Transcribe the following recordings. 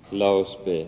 La oss be.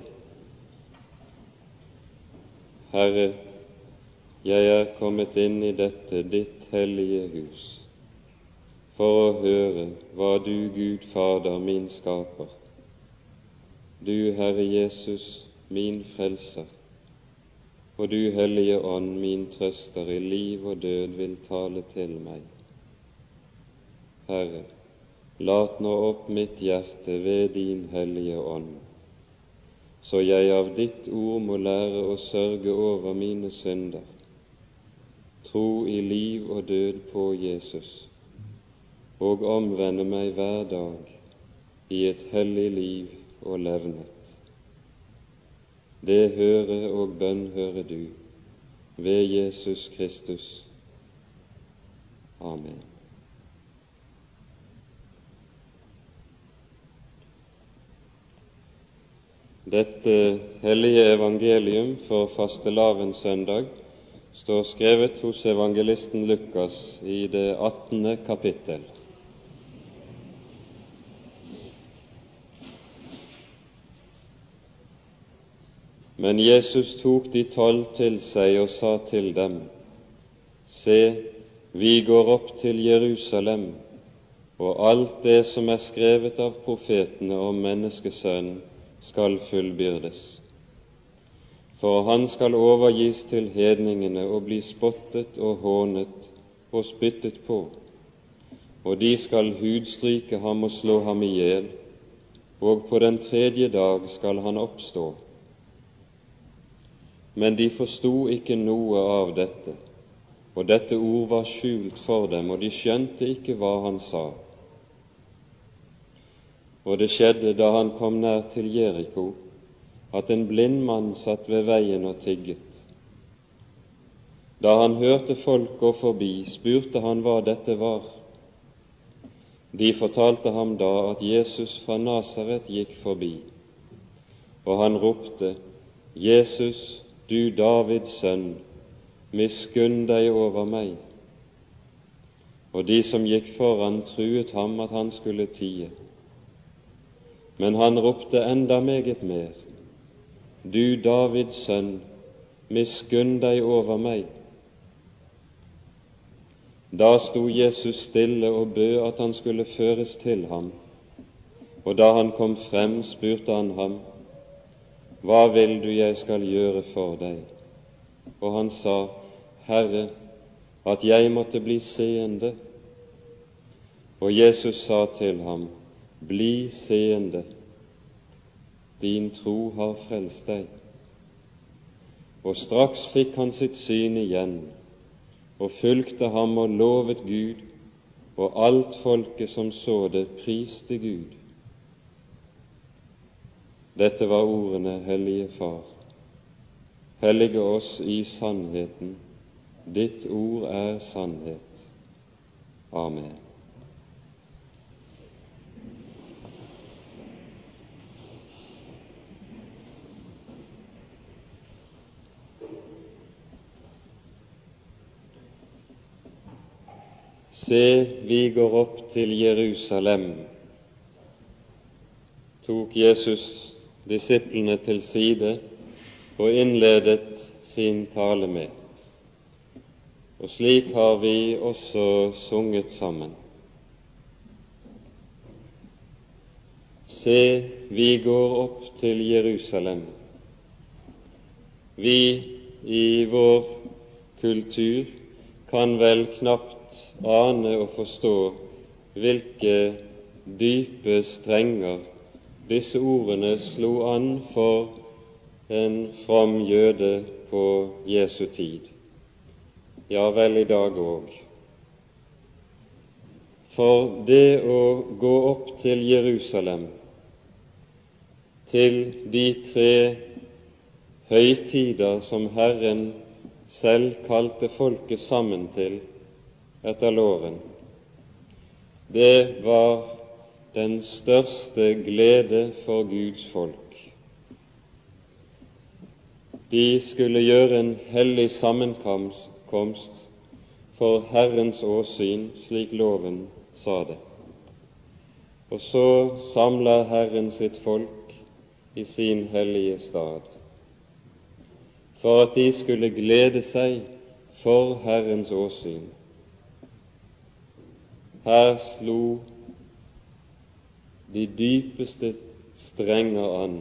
Herre, jeg er kommet inn i dette ditt hellige hus for å høre hva du, Gud Fader, min skaper, du, Herre Jesus, min frelser, og du, Hellige Ånd, min trøster i liv og død, vil tale til meg. Herre, lat nå opp mitt hjerte ved din Hellige Ånd, så jeg av ditt ord må lære å sørge over mine synder, tro i liv og død på Jesus, og omvende meg hver dag i et hellig liv og levnet. Det høre og bønn høre du, ved Jesus Kristus. Amen. Dette hellige evangelium for fastelavnssøndag står skrevet hos evangelisten Lukas i det 18. kapittel. Men Jesus tok de 12 til seg og sa til dem: Se, vi går opp til Jerusalem, og alt det som er skrevet av profetene om menneskesønnen skal fullbyrdes. For han skal overgis til hedningene og bli spottet og hånet og spyttet på, og de skal hudstryke ham og slå ham i hjel, og på den 3. dag skal han oppstå. Men de forstod ikke noe av dette, og dette ord var skjult for dem, og de skjønte ikke hva han sa. Og det skjedde da han kom nær til Jeriko, at en blind mann satt ved veien og tigget. Da han hørte folk gå forbi, spurte han hva dette var. De fortalte ham da at Jesus fra Nasaret gikk forbi, og han ropte: Jesus, du Davids sønn, miskunn deg over meg. Og de som gikk foran, truet ham at han skulle tie. Men han ropte enda meget mer: Du Davids sønn, miskunn deg over meg. Da sto Jesus stille og bød at han skulle føres til ham, og da han kom frem, spurte han ham: Hva vil du jeg skal gjøre for deg? Og han sa: Herre, at jeg måtte bli seende. Og Jesus sa til ham: Bli seende, din tro har frelst deg. Og straks fikk han sitt syn igjen, og fulgte ham og lovet Gud, og alt folket som så det, priste Gud. Dette var ordene, Hellige Far. Hellige oss i sannheten. Ditt ord er sannhet. Amen. Se, vi går opp til Jerusalem, tok Jesus disiplene til side og innledet sin tale med. Og slik har vi også sunget sammen. Se, vi går opp til Jerusalem. Vi i vår kultur kan vel knapt ane og forstå hvilke dype strenger disse ordene slo an for en from jøde på Jesu tid, ja vel i dag òg. For det å gå opp til Jerusalem, til de 3 høytider som Herren selv kalte folket sammen til etter loven, det var den største glede for Guds folk. De skulle gjøre en hellig sammenkomst for Herrens åsyn, slik loven sa det. Og så samler Herren sitt folk i sin hellige stad, for at de skulle glede seg for Herrens åsyn. Her slo de dypeste strenger an,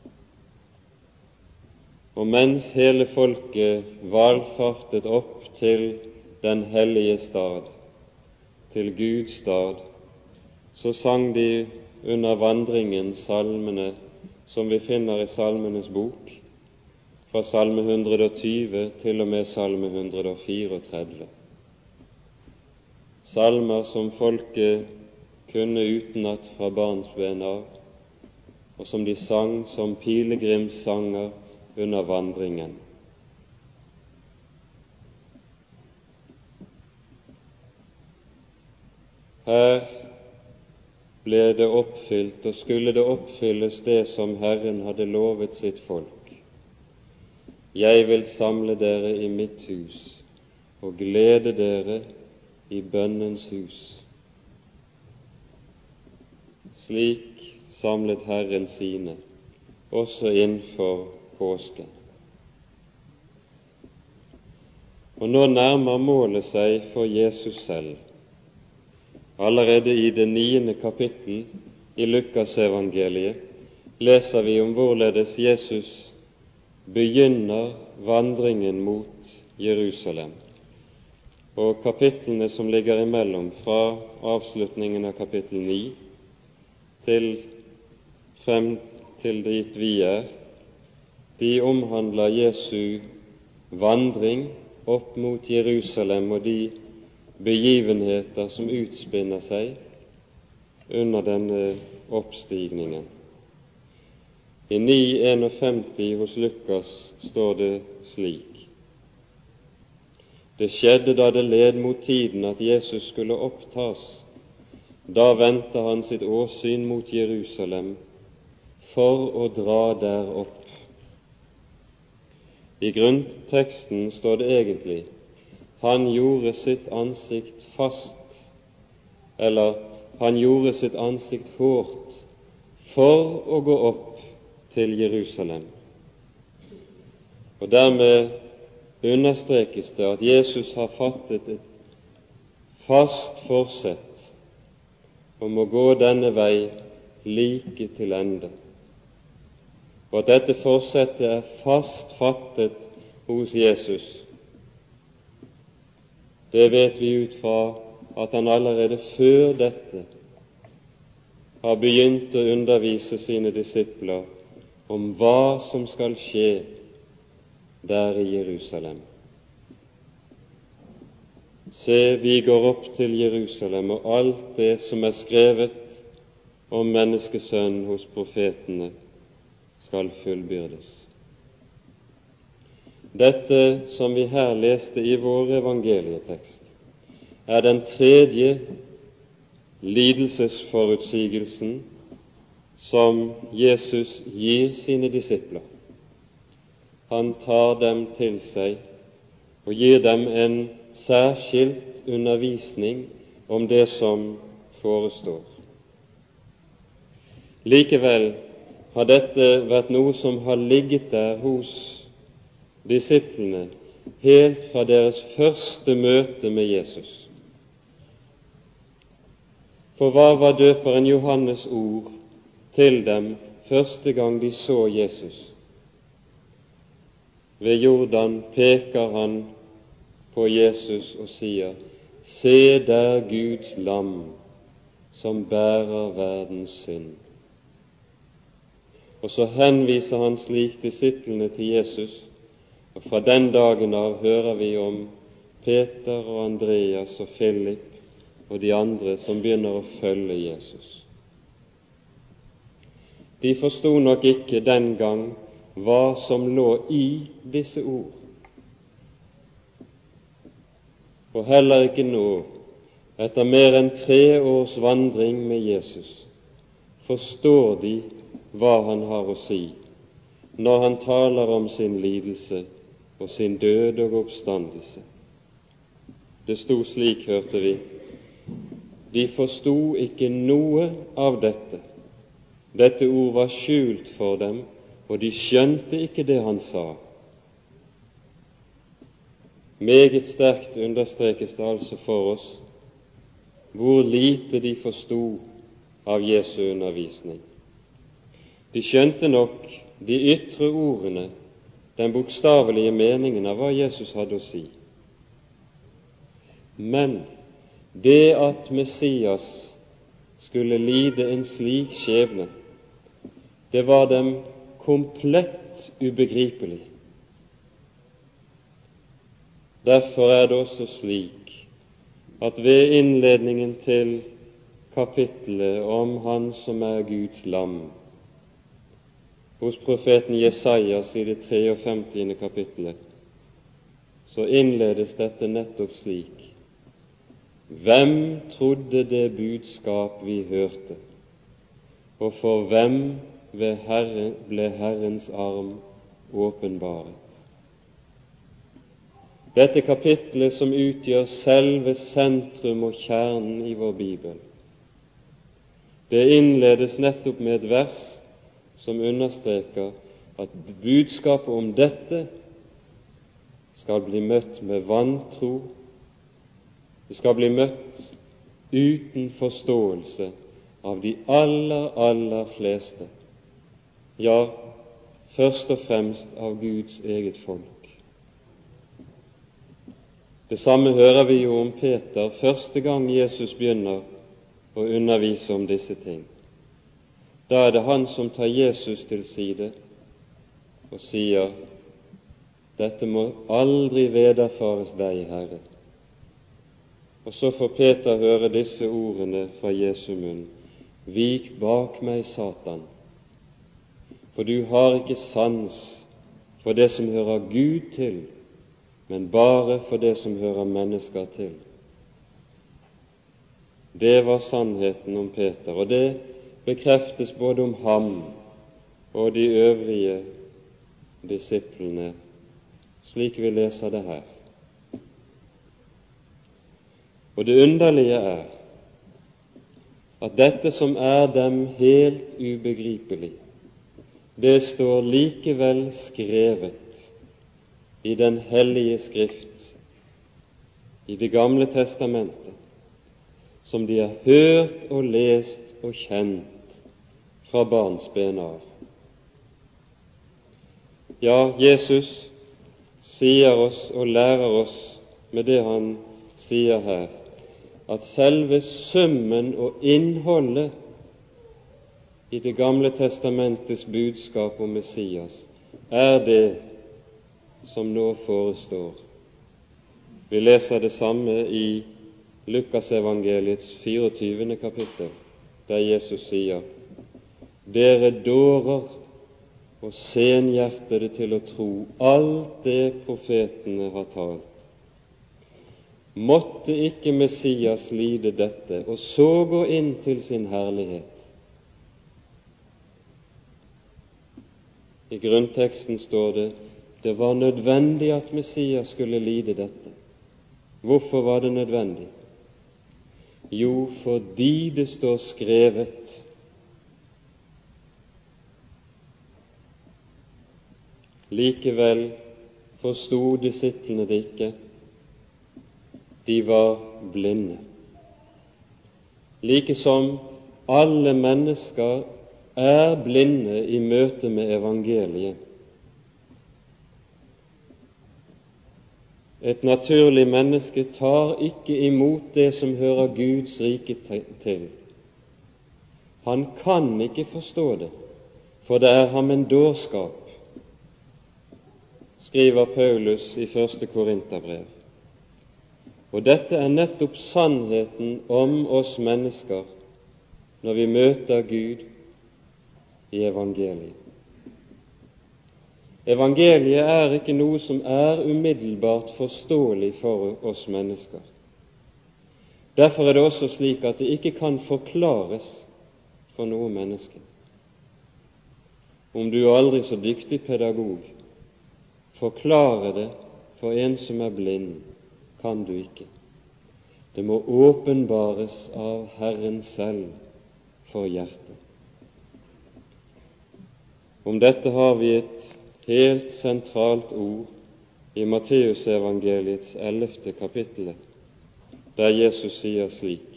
og mens hele folket valfartet opp til den hellige stad, til Guds stad, så sang de under vandringen salmene som vi finner i Salmenes bok, fra salme 120 til og med salme 134. Salmer som folket kunne utenat fra barnsben av, og som de sang som pilegrimssanger under vandringen. Her ble det oppfylt, og skulle det oppfylles det som Herren hadde lovet sitt folk. Jeg vil samle dere i mitt hus og glede dere i bønnens hus. Slik samlet Herren sine, også innenfor påsken. Og nå nærmer målet seg for Jesus selv. Allerede i det 9. kapittel i Lukasevangeliet leser vi om hvorledes Jesus begynner vandringen mot Jerusalem. Og kapitlene som ligger imellom, fra avslutningen av kapittel 9 frem til dit vi er, de omhandler Jesu vandring opp mot Jerusalem og de begivenheter som utspinner seg under denne oppstigningen. I 9:51 hos Lukas står det slik: Det skjedde da det led mot tiden at Jesus skulle opptas. Da vendte han sitt åsyn mot Jerusalem for å dra der opp. I grunnteksten står det egentlig: Han gjorde sitt ansikt fast, eller han gjorde sitt ansikt hårdt for å gå opp til Jerusalem. Og dermed understrekes det at Jesus har fattet et fast forsett om å gå denne vei like til ende, og at dette forsettet er fast fattet hos Jesus. Det vet vi ut fra at han allerede før dette har begynt å undervise sine disipler om hva som skal skje der i Jerusalem. Se, vi går opp til Jerusalem, og alt det som er skrevet om menneskesønnen hos profetene, skal fullbyrdes. Dette som vi her leste i vår evangelietekst, er den tredje lidelsesforutsigelsen som Jesus gir sine disipler. Han tar dem til seg og gir dem en særskilt undervisning om det som forestår. Likevel har dette vært noe som har ligget der hos disiplene helt fra deres første møte med Jesus. For hva var døperen Johannes' ord til dem første gang de så Jesus? Ved Jordan peker han på Jesus og sier: Se der Guds lam som bærer verdens synd. Og så henviser han slik disiplene til Jesus, og fra den dagen av hører vi om Peter og Andreas og Philip og de andre som begynner å følge Jesus. De forstod nok ikke den gang hva som lå i disse ord, og heller ikke nå, etter mer enn 3 års vandring med Jesus, forstår de hva han har å si når han taler om sin lidelse og sin død og oppstandelse. Det sto slik, hørte vi: de forsto ikke noe av dette Dette ord var skjult for dem, og de skjønte ikke det han sa. Meget sterkt understrekes det altså for oss hvor lite de forstod av Jesu undervisning. De skjønte nok de ytre ordene, den bokstavelige meningen av hva Jesus hadde å si. Men det at Messias skulle lide en slik skjebne, det var dem komplett ubegripelig. Derfor er det også slik at ved innledningen til kapittelet om Han som er Guds lam, hos profeten Jesajas i det 53. kapittelet, så innledes dette nettopp slik: Hvem trodde det budskap vi hørte, og for hvem ble Herrens arm åpenbaret? Dette kapittelet som utgjør selve sentrum og kjernen i vår Bibel, det innledes nettopp med et vers som understreker at budskapet om dette skal bli møtt med vantro, det skal bli møtt uten forståelse av de aller fleste, ja, først og fremst av Guds eget folk. Det samme hører vi jo om Peter første gang Jesus begynner å undervise om disse ting. Da er det han som tar Jesus til side og sier: Dette må aldri vederfares deg, Herre. Og så får Peter høre disse ordene fra Jesu munn: Vik bak meg, Satan, for du har ikke sans for det som hører Gud til, men bare for det som hører mennesker til. Det var sannheten om Peter, og det bekreftes både om ham og de øvrige disiplene, slik vi leser det her. Og det underlige er at dette som er dem helt ubegripelig, det står likevel skrevet i Den hellige Skrift, i Det gamle testamentet, som de har hørt og lest og kjent fra barnsben av. Ja, Jesus sier oss og lærer oss med det han sier her, at selve summen og innholdet i Det gamle testamentets budskap om Messias er det som nå forestår. Vi leser det samme i Lukasevangeliets 24. kapittel, der Jesus sier: Dere dårer og senhjertede til å tro alt det profetene har talt. Måtte ikke Messias lide dette, og så gå inn til sin herlighet? I grunnteksten står det: det var nødvendig at Messias skulle lide dette. Hvorfor var det nødvendig? Jo, fordi det står skrevet. Likevel forstod disiplene det ikke. De var blinde. Like som alle mennesker er blinde i møte med evangeliet. Et naturlig menneske tar ikke imot det som hører Guds rike til. Han kan ikke forstå det, for det er ham en dårskap, skriver Paulus i 1. Korinterbrev. Og dette er nettopp sannheten om oss mennesker når vi møter Gud i evangeliet. Evangeliet er ikke noe som er umiddelbart forståelig for oss mennesker. Derfor er det også slik at det ikke kan forklares for noe menneske. Om du er aldri så dyktig pedagog, forklare det for en som er blind, kan du ikke. Det må åpenbares av Herren selv for hjertet. Om dette har vi et helt sentralt ord i Matteusevangeliets 11. kapittel, der Jesus sier slik: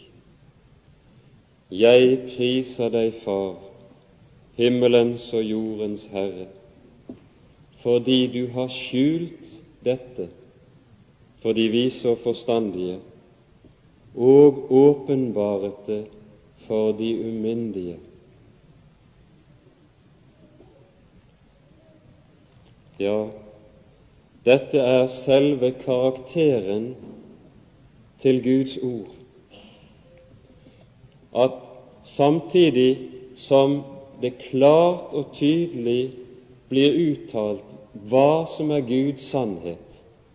Jeg priser deg, Far, himmelens og jordens Herre, fordi du har skjult dette for de vise og forstandige, og åpenbaret det for de umyndige. Ja, dette er selve karakteren til Guds ord, at samtidig som det klart og tydelig blir uttalt hva som er Guds sannhet,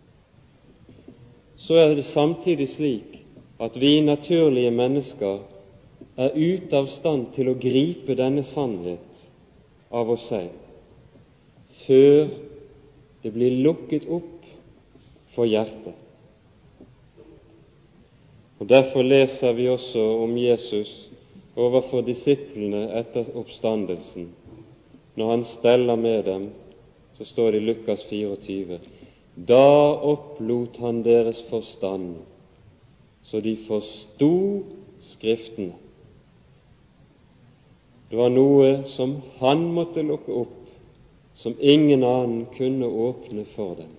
så er det samtidig slik at vi naturlige mennesker er ute av stand til å gripe denne sannhet av oss selv, før det blir lukket opp for hjertet. Og derfor leser vi også om Jesus overfor disiplene etter oppstandelsen. Når han steller med dem, så står det i Lukas 24: Da opplot han deres forstand, så de forsto Skriftene. Det var noe som han måtte lukke opp, som ingen annen kunne åpne for dem.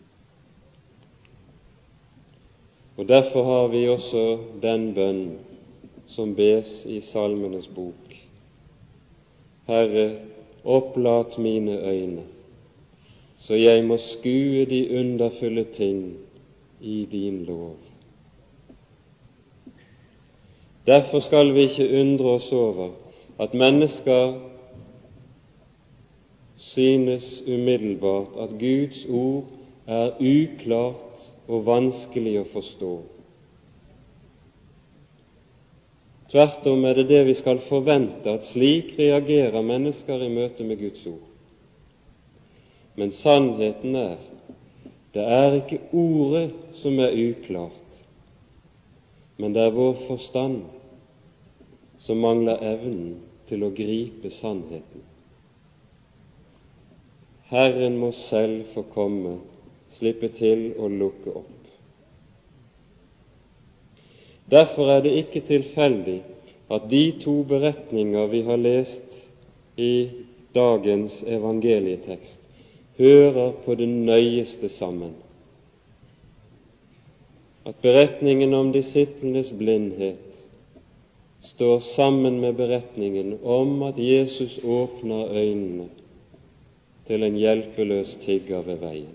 Og derfor har vi også den bønn som bes i Salmenes bok: Herre, opplat mine øyne, så jeg må skue de underfulle ting i din lov. Derfor skal vi ikke undre oss over at mennesker synes umiddelbart at Guds ord er uklart og vanskelig å forstå. Tvert om er det det vi skal forvente, at slik reagerer mennesker i møte med Guds ord. Men sannheten er, det er ikke ordet som er uklart, men det er vår forstand som mangler evnen til å gripe sannheten. Herren må selv få komme, slippe til og lukke opp. Derfor er det ikke tilfeldig at de to beretninger vi har lest i dagens evangelietekst, hører på det nøyeste sammen. At beretningen om disiplenes blindhet står sammen med beretningen om at Jesus åpner øynene til en hjelpeløs tigger ved veien.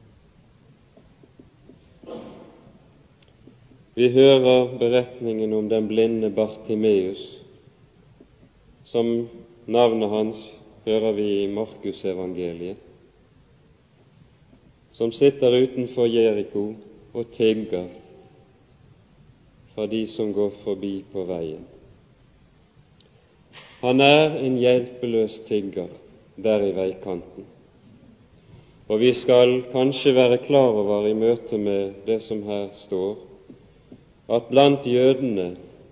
Vi hører beretningen om den blinde Bartimeus, som navnet hans hører vi i Markusevangeliet, som sitter utenfor Jeriko og tigger fra de som går forbi på veien. Han er en hjelpeløs tigger der i veikanten. Og vi skal kanskje være klar over i møte med det som her står, at blant jødene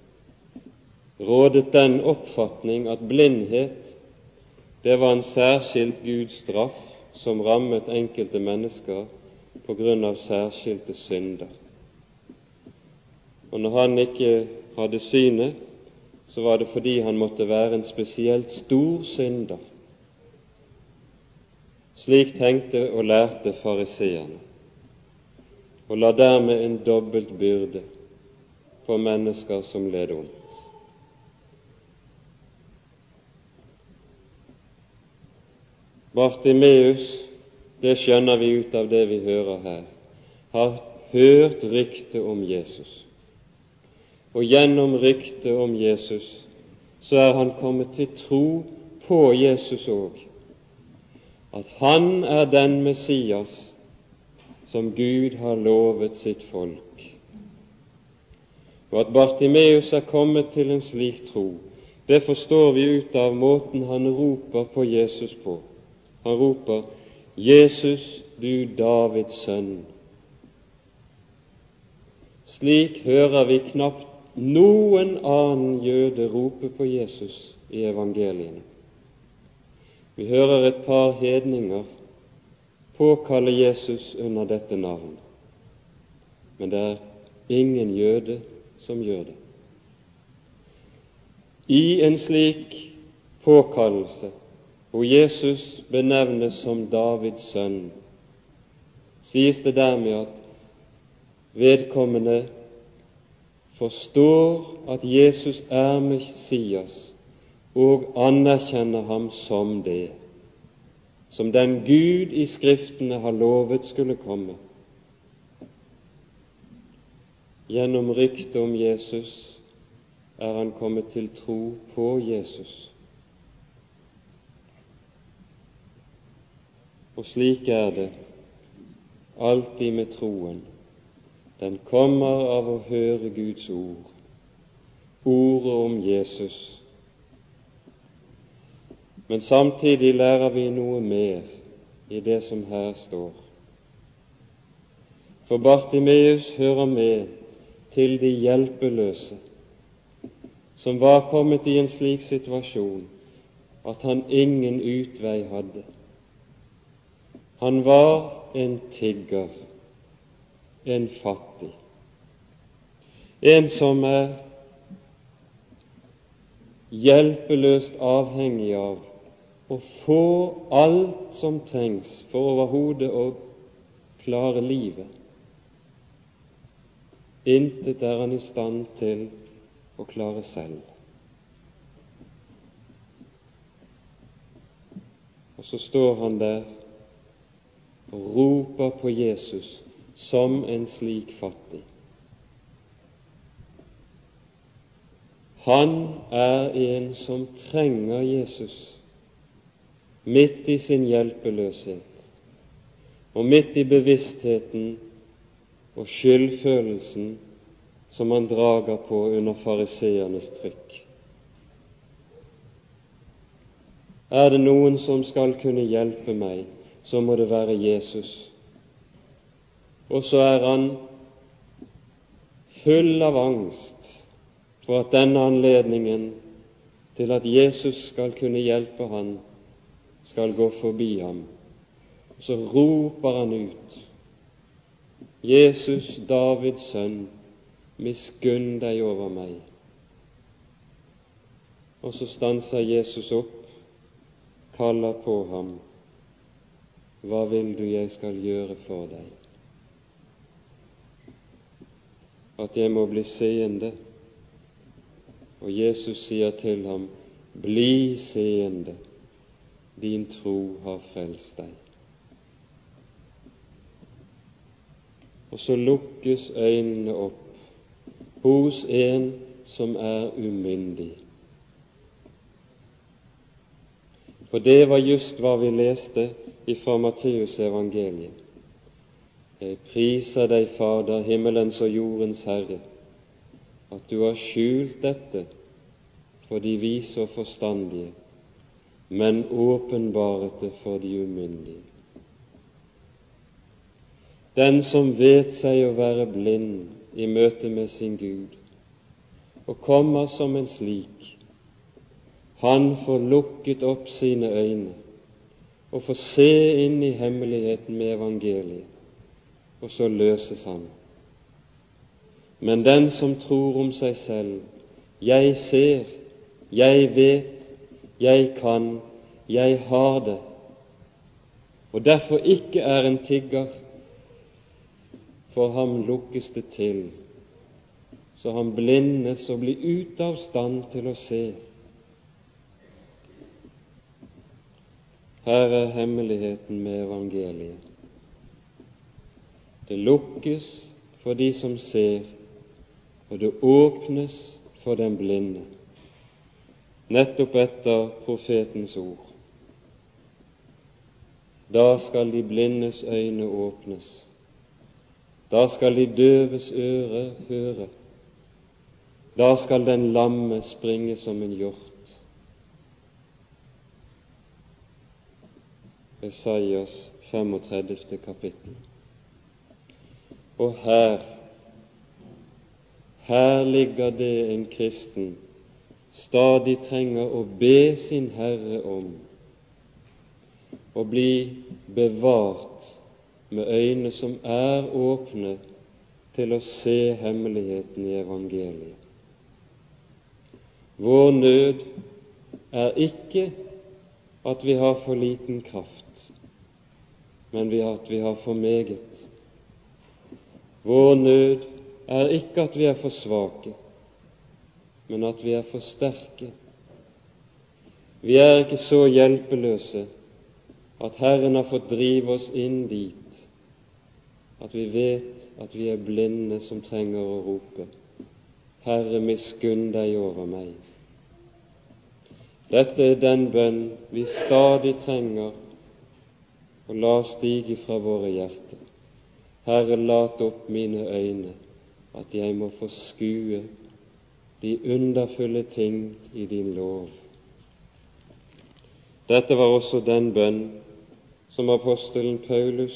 rådet den oppfatning at blindhet, det var en særskilt Guds straff som rammet enkelte mennesker på grunn av særskilte synder. Og når han ikke hadde synet, så var det fordi han måtte være en spesielt stor synder. Slik tenkte og lærte fariseerne, og la dermed en dobbelt byrde på mennesker som led ondt. Bartimeus, det skjønner vi ut av det vi hører her, har hørt rykte om Jesus. Og gjennom ryktet om Jesus så er han kommet til tro på Jesus òg, at han er den Messias som Gud har lovet sitt folk. Og at Bartimeus er kommet til en slik tro, det forstår vi ut av måten han roper på Jesus på. Han roper: Jesus, du Davids sønn. Slik hører vi knapt noen annen jøde rope på Jesus i evangeliene. Vi hører et par hedninger påkalle Jesus under dette navn, men det er ingen jøde som gjør det. I en slik påkallelse, hvor Jesus benevnes som Davids sønn, sies det dermed at vedkommende forstår at Jesus er Messias og anerkjenner ham som det, som den Gud i Skriftene har lovet skulle komme. Gjennom ryktet om Jesus er han kommet til tro på Jesus. Og slik er det alltid med troen. Den kommer av å høre Guds ord, ordet om Jesus. Men samtidig lærer vi noe mer i det som her står. For Bartimeus hører med til de hjelpeløse, som var kommet i en slik situasjon at han ingen utvei hadde. Han var en tigger, en fattig, en som er hjelpeløst avhengig av å få alt som trengs for overhodet å klare livet. Intet er han i stand til å klare selv. Og så står han der og roper på Jesus som en slik fattig. Han er en som trenger Jesus midt i sin hjelpeløshet, og midt i bevisstheten og skyldfølelsen som han drager på under fariseernes trykk. Er det noen som skal kunne hjelpe meg, så må det være Jesus. Og så er han full av angst for at denne anledningen til at Jesus skal kunne hjelpe han, skal gå forbi ham. Så roper han ut: Jesus, Davids sønn, miskunn deg over meg. Og så stanser Jesus opp, kaller på ham: Hva vil du jeg skal gjøre for deg? At jeg må bli seende. Og Jesus sier til ham: Bli seende, din tro har frelst deg. Og så lukkes øynene opp hos en som er umyndig. For det var just hva vi leste fra Matteus evangeliet. Jeg priser deg, Fader, himmelens og jordens Herre, at du har skjult dette for de vise og forstandige, men åpenbaret det for de umyndige. Den som vet seg å være blind i møte med sin Gud, og kommer som en slik, han får lukket opp sine øyne og får se inn i hemmeligheten med evangeliet, og så løses han. Men den som tror om seg selv: jeg ser, jeg vet, jeg kan, jeg har det, og derfor ikke er en tigger, for ham lukkes det til, så han blindes og blir ute av stand til å se. Her er hemmeligheten med evangeliet. Det lukkes for de som ser, og det åpnes for den blinde, nettopp etter profetens ord. Da skal de blindes øyne åpnes, da skal de døves øre høre, da skal den lamme springe som en hjort. Esaias 35. kapittel. Og her ligger det en kristen stadig trenger å be sin Herre om, å bli bevart med øyne som er åpne til å se hemmeligheten i evangeliet. Vår nød er ikke at vi har for liten kraft, men at vi har for meget. Vår nød er ikke at vi er for svake, men at vi er for sterke. Vi er ikke så hjelpeløse at Herren har fått drive oss inn dit at vi vet at vi er blinde som trenger å rope: Herre, miskunn deg over meg. Dette er den bønn vi stadig trenger å la stige fra våre hjerter. Herre, lat opp mine øyne, at jeg må få skue de underfulle ting i din lov. Dette var også den bønn som apostelen Paulus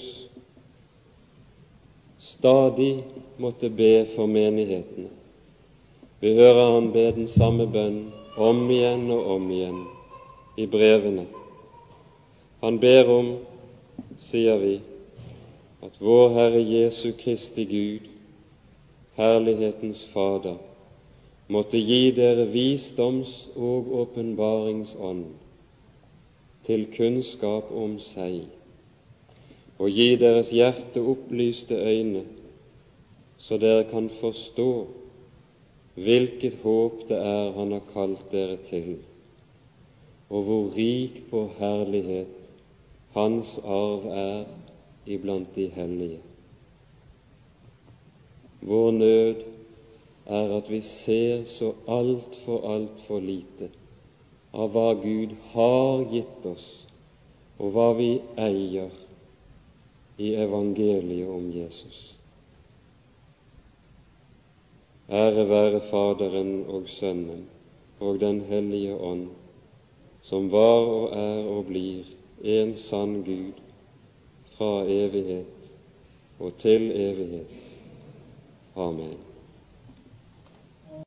stadig måtte be for menighetene. Vi hører han be den samme bønn om igjen og om igjen i brevene. Han ber om, sier vi, at vår Herre Jesu Kristi Gud, herlighetens Fader, måtte gi dere visdoms- og åpenbaringsånd til kunnskap om seg, og gi deres hjerte opplyste øyne, så dere kan forstå hvilket håp det er han har kalt dere til, og hvor rik på herlighet hans arv er iblant de hellige. Vår nød er at vi ser så altfor lite av hva Gud har gitt oss, og hva vi eier i evangeliet om Jesus. Ære være Faderen og Sønnen og Den hellige ånd, som var og er og blir en sann Gud fra evighet og til evighet. Amen.